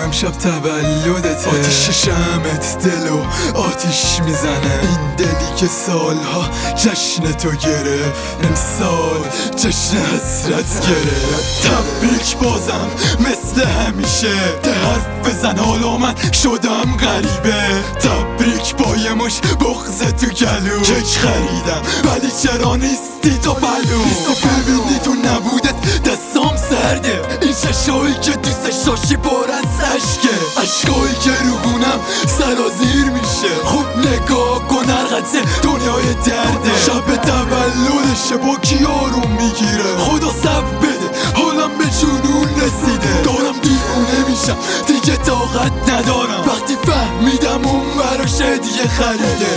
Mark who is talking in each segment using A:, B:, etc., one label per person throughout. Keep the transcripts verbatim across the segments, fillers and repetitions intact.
A: امشب تولدته، آتیش شمعت دلو آتیش میزنه، این دلی که سالها جشن تو گرفت امسال جشن حسرت گرفت. تبریک بازم مثل همیشه، ده حرف بزن حالا من شدم غریبه. تبریک با یه مش بغض تو گلو، کیک خریدم ولی چرا نیستی تو پلو. نیستی ببینی تو نبودت دستام سرده، این چشایی که دوستش داشتی پر از عشقه، عشقایی که روبونم سرازیر میشه. خوب نگاه کن هر قطعه دنیای درده، شب تولدشه با کی آروم میگیره. خدا صبر بده حالم به جنون رسیده، دارم دیوونه میشم دیگه طاقت ندارم وقتی فهمیدم اون براش هدیه خریده.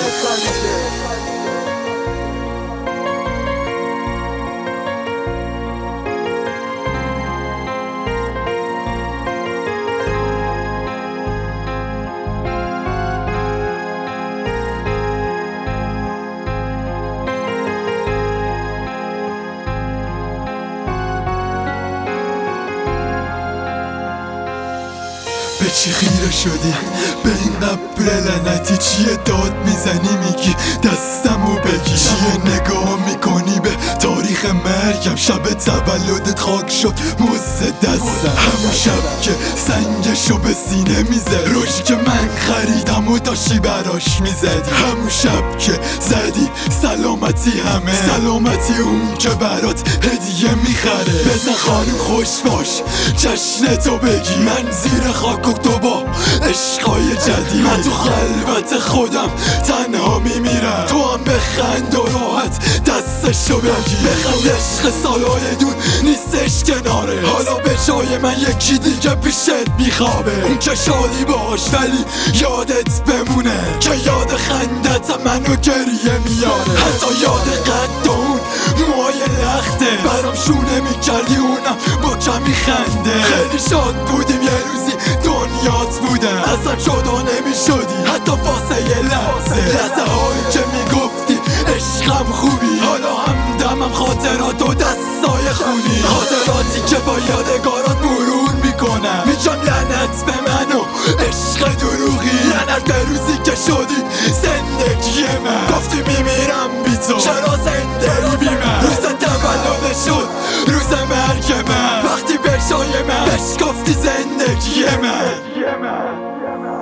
A: به چی خیره شدی؟ به این قبر لعنتی چیه داد میزنی میگی دستمو بگی؟ چیه نگاه میکنی به تاریخ مرگم؟ شب تولدت خاک شد موز دستم، همون شب که سنگشو به سینه میزد، روشی که من خریدم و داشتی براش میزدی، همون شب که زدی سلامتی همه، سلامتی اون که برات هدیه میخره. بزن خانم خوش باش جشنتو بگی، من زیر خاک و تو با عشقای جدید، من تو خلوت خودم تنها میمیرم، تو هم بخند و راحت دستشو بگی. بخند عشق سالای دون نیستش کناره، حالا به جای من یکی دیگه پیشت میخوابه، اون که شادی باش ولی یادت بمونه، که یاد خندت منو گریه میاره، حتی یاد قد اون موهای لخته برام شونه میکردی اونم با کمی خنده. خیلی شاد بودیم یه روزی دنیات بودم، اصلا جدا نمیشدی حتی واسه یه لحظه، لحظه هایی که میگفتی عشقم خوبی، حالا هم دمم خاطرات و دستای خونی، خاطراتی که با یادگارات مرور میکنم، میگم لعنت به من و عشق دروغی، لعنت به روزی که شدی زندگی من، گفتی میمیرم بی تو چرا زنده بی من، روز تولد شد روز مرگ من، وقتی به جای من بهش گفتی زندگی من.